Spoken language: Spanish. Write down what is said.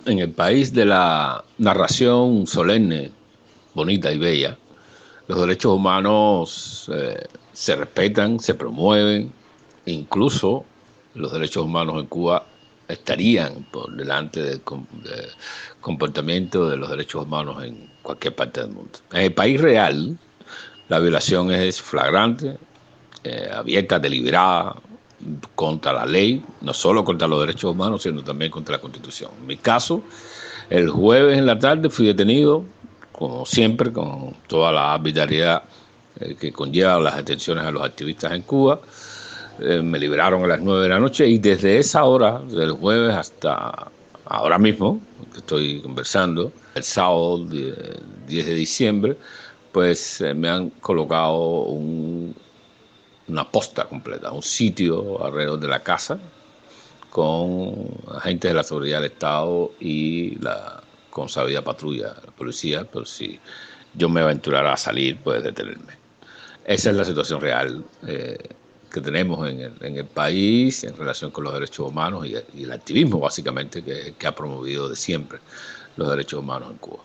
En el país de la narración solemne, bonita y bella, los derechos humanos se respetan, se promueven, incluso los derechos humanos en Cuba estarían por delante del comportamiento de los derechos humanos en cualquier parte del mundo. En el país real, la violación es flagrante, abierta, deliberada, contra la ley, no solo contra los derechos humanos, sino también contra la Constitución. En mi caso, el jueves en la tarde fui detenido, como siempre, con toda la arbitrariedad que conlleva las detenciones a los activistas en Cuba. Me liberaron a las 9 de la noche y desde esa hora, del jueves hasta ahora mismo, que estoy conversando, el sábado 10 de diciembre, pues me han colocado una posta completa, un sitio alrededor de la casa con agentes de la seguridad del Estado y la consabida patrulla, la policía, pero si yo me aventurara a salir, puede detenerme. Esa es la situación real que tenemos en el país en relación con los derechos humanos y el activismo, básicamente, que ha promovido de siempre los derechos humanos en Cuba.